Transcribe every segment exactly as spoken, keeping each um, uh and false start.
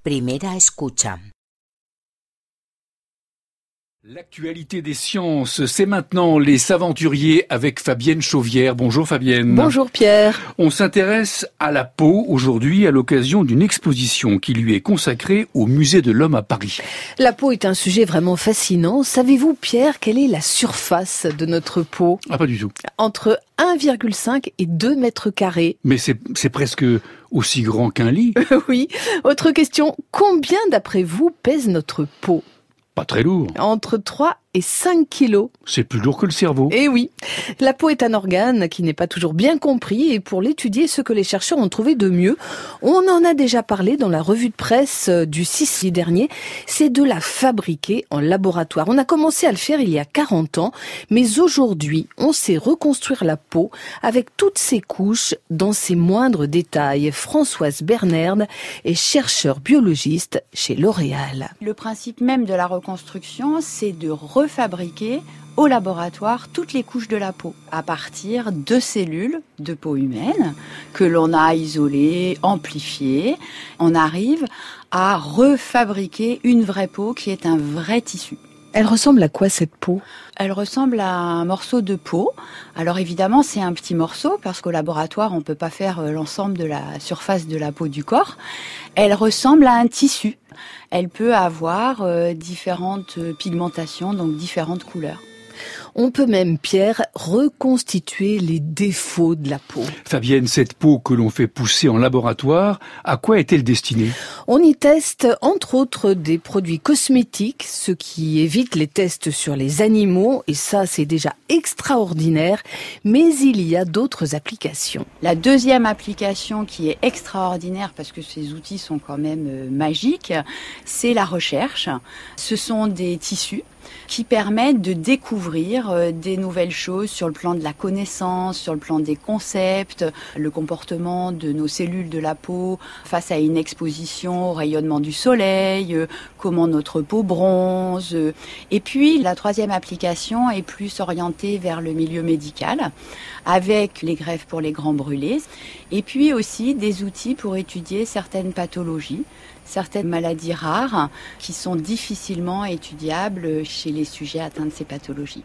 Primera escucha. L'actualité des sciences, c'est maintenant les aventuriers avec Fabienne Chauvière. Bonjour Fabienne. Bonjour Pierre. On s'intéresse à la peau aujourd'hui à l'occasion d'une exposition qui lui est consacrée au Musée de l'Homme à Paris. La peau est un sujet vraiment fascinant. Savez-vous Pierre, quelle est la surface de notre peau ? Ah, pas du tout. Entre un virgule cinq et deux mètres carrés. Mais c'est, c'est presque aussi grand qu'un lit. Oui. Autre question, combien d'après vous pèse notre peau ? Pas très lourd. Entre trois et cinq kilos. C'est plus lourd que le cerveau. Eh oui, la peau est un organe qui n'est pas toujours bien compris et pour l'étudier, ce que les chercheurs ont trouvé de mieux, on en a déjà parlé dans la revue de presse du six juillet dernier, c'est de la fabriquer en laboratoire. On a commencé à le faire il y a quarante ans, mais aujourd'hui, on sait reconstruire la peau avec toutes ses couches dans ses moindres détails. Françoise Bernerd est chercheure biologiste chez L'Oréal. Le principe même de la reconstruction, c'est de refabriquer au laboratoire toutes les couches de la peau à partir de cellules de peau humaine que l'on a isolées, amplifiées. On arrive à refabriquer une vraie peau qui est un vrai tissu. Elle ressemble à quoi cette peau ? Elle ressemble à un morceau de peau. Alors évidemment, c'est un petit morceau parce qu'au laboratoire, on ne peut pas faire l'ensemble de la surface de la peau du corps. Elle ressemble à un tissu. Elle peut avoir euh, différentes pigmentations, donc différentes couleurs. On peut même, Pierre, reconstituer les défauts de la peau. Fabienne, cette peau que l'on fait pousser en laboratoire, à quoi est-elle destinée ? On y teste, entre autres, des produits cosmétiques, ce qui évite les tests sur les animaux, et ça, c'est déjà extraordinaire, mais il y a d'autres applications. La deuxième application qui est extraordinaire, parce que ces outils sont quand même euh, magiques, c'est la recherche. Ce sont des tissus qui permettent de découvrir euh, des nouvelles choses sur le plan de la connaissance, sur le plan des concepts, le comportement de nos cellules de la peau face à une exposition au rayonnement du soleil, euh, comment notre peau bronze. Euh. Et puis, la troisième application est plus orientée vers le milieu médical, avec les greffes pour les grands brûlés, et puis aussi des outils pour étudier certaines pathologies, certaines maladies rares qui sont difficilement étudiables chez les sujets atteints de ces pathologies.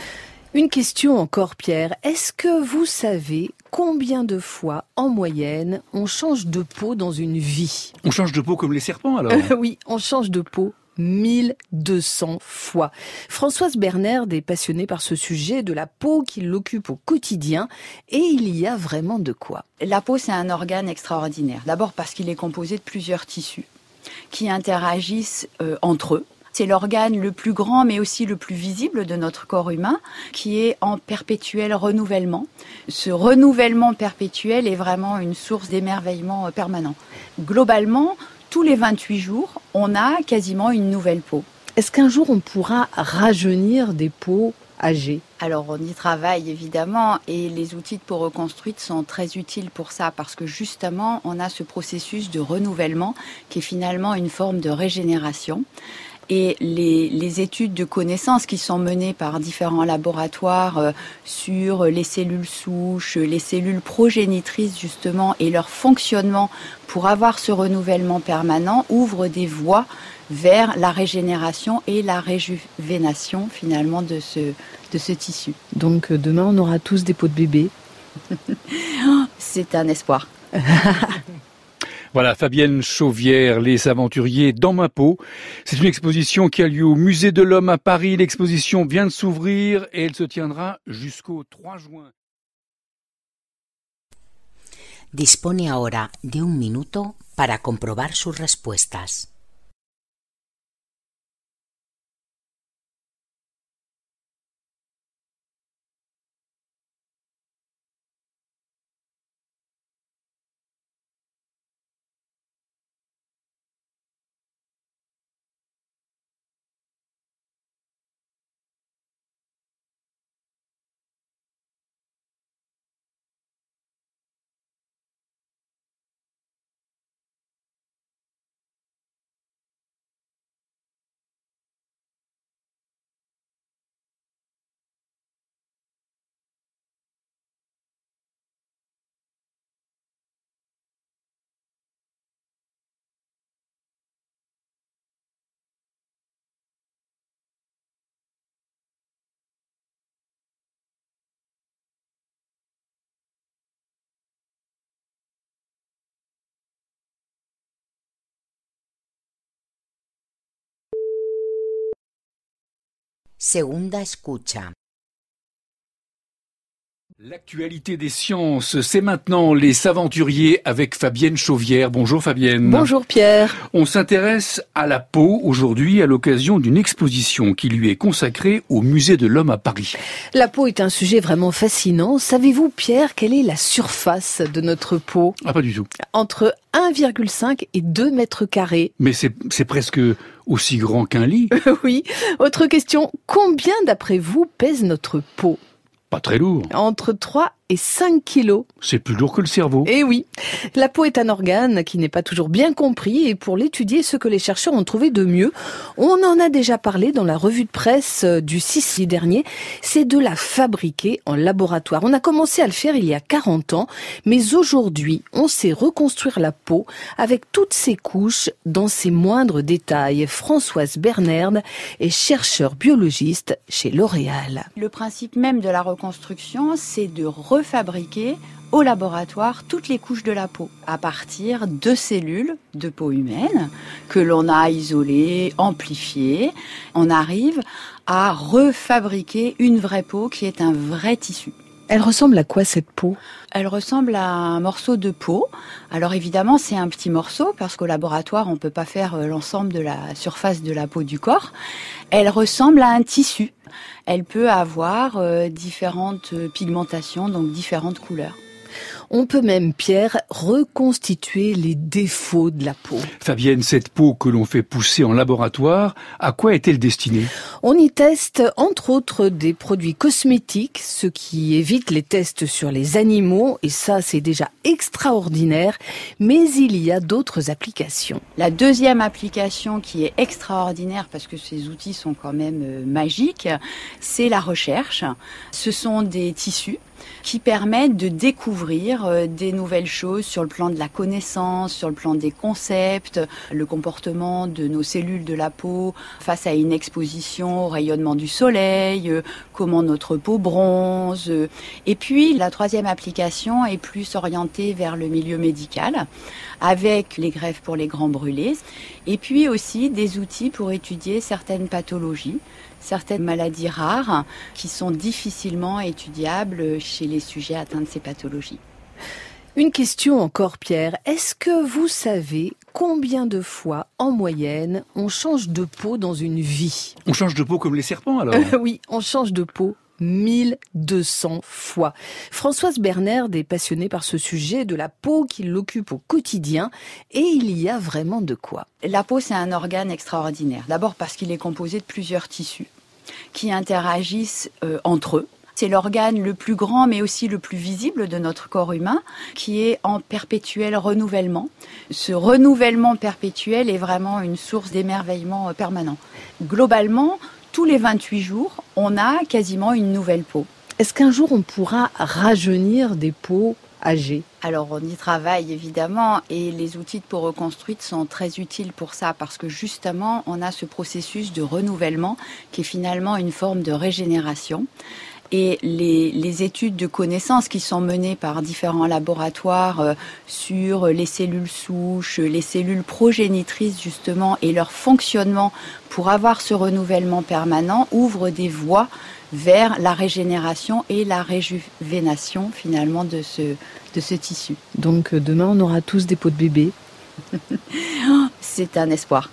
Une question encore, Pierre. Est-ce que vous savez combien de fois, en moyenne, on change de peau dans une vie ? On change de peau comme les serpents, alors ? euh, Oui, on change de peau mille deux cents fois. Françoise Bernerd est passionnée par ce sujet de la peau qui l'occupe au quotidien et il y a vraiment de quoi. La peau, c'est un organe extraordinaire. D'abord parce qu'il est composé de plusieurs tissus qui interagissent euh, entre eux. C'est l'organe le plus grand, mais aussi le plus visible de notre corps humain, qui est en perpétuel renouvellement. Ce renouvellement perpétuel est vraiment une source d'émerveillement permanent. Globalement, tous les vingt-huit jours, on a quasiment une nouvelle peau. Est-ce qu'un jour on pourra rajeunir des peaux âgées ? Alors on y travaille évidemment et les outils de peau reconstruite sont très utiles pour ça parce que justement on a ce processus de renouvellement qui est finalement une forme de régénération. Et les, les études de connaissances qui sont menées par différents laboratoires euh, sur les cellules souches, les cellules progénitrices justement et leur fonctionnement pour avoir ce renouvellement permanent ouvrent des voies vers la régénération et la réjuvénation finalement de ce, de ce tissu. Donc demain on aura tous des peaux de bébé. C'est un espoir. Voilà, Fabienne Chauvière, Les Aventuriers dans ma peau. C'est une exposition qui a lieu au Musée de l'Homme à Paris. L'exposition vient de s'ouvrir et elle se tiendra jusqu'au trois juin. Dispone ahora de un minuto para comprobar sus respuestas. Segunda escucha. L'actualité des sciences, c'est maintenant les Saventuriers avec Fabienne Chauvière. Bonjour Fabienne. Bonjour Pierre. On s'intéresse à la peau aujourd'hui à l'occasion d'une exposition qui lui est consacrée au Musée de l'Homme à Paris. La peau est un sujet vraiment fascinant. Savez-vous Pierre, quelle est la surface de notre peau ? Ah, pas du tout. Entre un virgule cinq et deux mètres carrés. Mais c'est, c'est presque aussi grand qu'un lit. Oui. Autre question, combien d'après vous pèse notre peau ? Pas très lourd. Entre trois et cinq kilos. C'est plus lourd que le cerveau. Eh oui, la peau est un organe qui n'est pas toujours bien compris et pour l'étudier, ce que les chercheurs ont trouvé de mieux, on en a déjà parlé dans la revue de presse du six juillet dernier, c'est de la fabriquer en laboratoire. On a commencé à le faire il y a quarante ans, mais aujourd'hui, on sait reconstruire la peau avec toutes ses couches dans ses moindres détails. Françoise Bernerd est chercheure biologiste chez L'Oréal. Le principe même de la reconstruction, c'est de refabriquer au laboratoire toutes les couches de la peau à partir de cellules de peau humaine que l'on a isolées, amplifiées. On arrive à refabriquer une vraie peau qui est un vrai tissu. Elle ressemble à quoi cette peau ? Elle ressemble à un morceau de peau. Alors évidemment, c'est un petit morceau parce qu'au laboratoire, on ne peut pas faire l'ensemble de la surface de la peau du corps. Elle ressemble à un tissu. Elle peut avoir euh, différentes pigmentations, donc différentes couleurs. On peut même, Pierre, reconstituer les défauts de la peau. Fabienne, cette peau que l'on fait pousser en laboratoire, à quoi est-elle destinée ? On y teste, entre autres, des produits cosmétiques, ce qui évite les tests sur les animaux, et ça, c'est déjà extraordinaire, mais il y a d'autres applications. La deuxième application qui est extraordinaire, parce que ces outils sont quand même euh, magiques, c'est la recherche. Ce sont des tissus qui permettent de découvrir euh, des nouvelles choses sur le plan de la connaissance, sur le plan des concepts, le comportement de nos cellules de la peau face à une exposition au rayonnement du soleil, euh, comment notre peau bronze. Euh. Et puis la troisième application est plus orientée vers le milieu médical, avec les greffes pour les grands brûlés, et puis aussi des outils pour étudier certaines pathologies, certaines maladies rares qui sont difficilement étudiables chez les sujets atteints de ces pathologies. Une question encore, Pierre. Est-ce que vous savez combien de fois, en moyenne, on change de peau dans une vie ? On change de peau comme les serpents alors ? euh, Oui, on change de peau mille deux cents fois. Françoise Bernerd est passionnée par ce sujet de la peau qui l'occupe au quotidien et il y a vraiment de quoi. La peau, c'est un organe extraordinaire. D'abord parce qu'il est composé de plusieurs tissus qui interagissent euh, entre eux. C'est l'organe le plus grand mais aussi le plus visible de notre corps humain qui est en perpétuel renouvellement. Ce renouvellement perpétuel est vraiment une source d'émerveillement permanent. Globalement, tous les vingt-huit jours, on a quasiment une nouvelle peau. Est-ce qu'un jour on pourra rajeunir des peaux âgées ? Alors on y travaille évidemment et les outils de peau reconstruite sont très utiles pour ça parce que justement on a ce processus de renouvellement qui est finalement une forme de régénération. Et les, les études de connaissances qui sont menées par différents laboratoires euh, sur les cellules souches, les cellules progénitrices justement et leur fonctionnement pour avoir ce renouvellement permanent ouvrent des voies vers la régénération et la réjuvénation finalement de ce, de ce tissu. Donc demain on aura tous des peaux de bébé. C'est un espoir.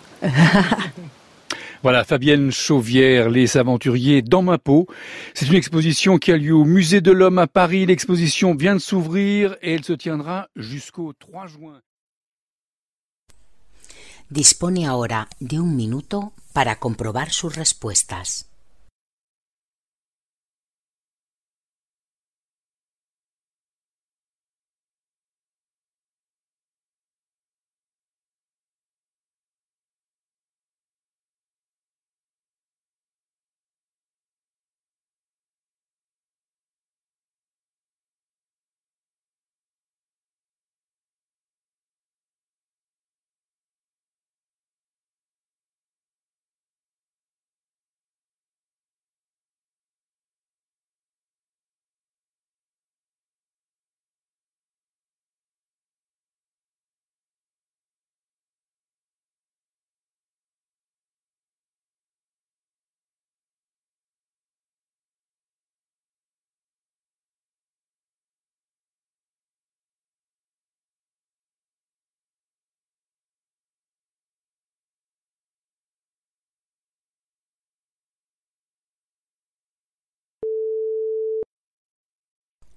Voilà, Fabienne Chauvière, Les Aventuriers dans ma peau. C'est une exposition qui a lieu au Musée de l'Homme à Paris. L'exposition vient de s'ouvrir et elle se tiendra jusqu'au trois juin. Dispone ahora de un minuto para comprobar sus respuestas.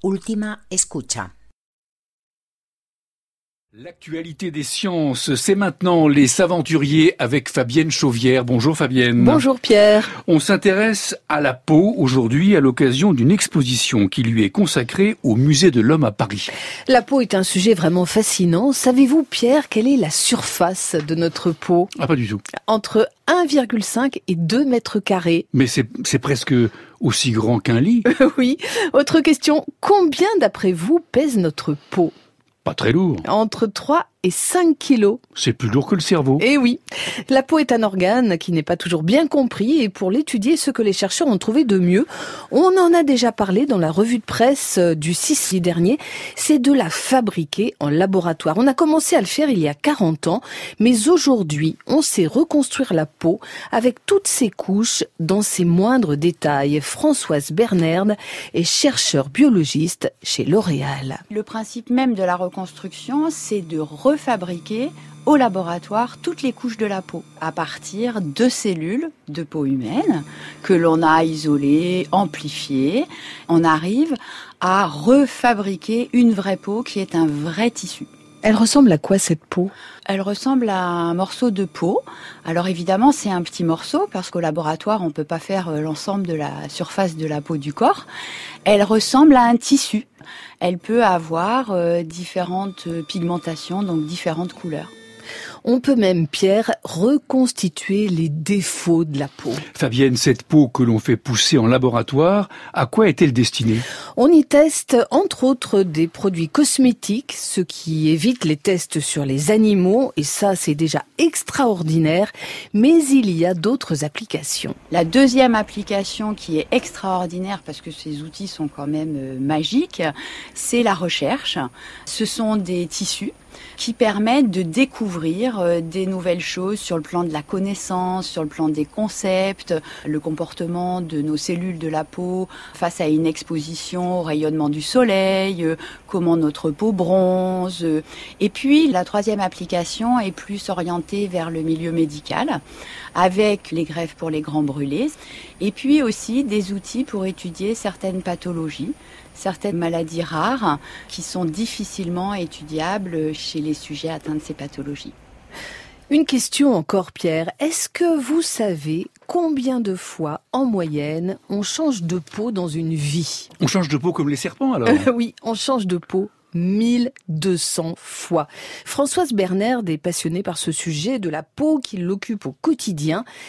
Última escucha. L'actualité des sciences, c'est maintenant les Saventuriers avec Fabienne Chauvière. Bonjour Fabienne. Bonjour Pierre. On s'intéresse à la peau aujourd'hui à l'occasion d'une exposition qui lui est consacrée au Musée de l'Homme à Paris. La peau est un sujet vraiment fascinant. Savez-vous Pierre, quelle est la surface de notre peau ? Ah, pas du tout. Entre un virgule cinq et deux mètres carrés. Mais c'est, c'est presque aussi grand qu'un lit. Oui. Autre question, combien d'après vous pèse notre peau ? Pas très lourd. Entre trois et cinq kilos. C'est plus lourd que le cerveau. Eh oui, la peau est un organe qui n'est pas toujours bien compris et pour l'étudier, ce que les chercheurs ont trouvé de mieux, on en a déjà parlé dans la revue de presse du six juillet dernier, c'est de la fabriquer en laboratoire. On a commencé à le faire il y a quarante ans, mais aujourd'hui, on sait reconstruire la peau avec toutes ses couches dans ses moindres détails. Françoise Bernerd est chercheure biologiste chez L'Oréal. Le principe même de la reconstruction, c'est de refabriquer au laboratoire toutes les couches de la peau à partir de cellules de peau humaine que l'on a isolées, amplifiées. On arrive à refabriquer une vraie peau qui est un vrai tissu. Elle ressemble à quoi cette peau ? Elle ressemble à un morceau de peau. Alors évidemment, c'est un petit morceau parce qu'au laboratoire, on ne peut pas faire l'ensemble de la surface de la peau du corps. Elle ressemble à un tissu. Elle peut avoir euh, différentes pigmentations, donc différentes couleurs. On peut même, Pierre, reconstituer les défauts de la peau. Fabienne, cette peau que l'on fait pousser en laboratoire, à quoi est-elle destinée ? On y teste, entre autres, des produits cosmétiques, ce qui évite les tests sur les animaux, et ça, c'est déjà extraordinaire, mais il y a d'autres applications. La deuxième application qui est extraordinaire, parce que ces outils sont quand même euh, magiques, c'est la recherche. Ce sont des tissus qui permettent de découvrir euh, des nouvelles choses sur le plan de la connaissance, sur le plan des concepts, le comportement de nos cellules de la peau face à une exposition au rayonnement du soleil, euh, comment notre peau bronze. Euh. Et puis, la troisième application est plus orientée vers le milieu médical, avec les greffes pour les grands brûlés, et puis aussi des outils pour étudier certaines pathologies, certaines maladies rares qui sont difficilement étudiables chez les sujets atteints de ces pathologies. Une question encore, Pierre. Est-ce que vous savez combien de fois, en moyenne, on change de peau dans une vie ? On change de peau comme les serpents alors ? euh, Oui, on change de peau mille deux cents fois. Françoise Bernerd est passionnée par ce sujet de la peau qui l'occupe au quotidien.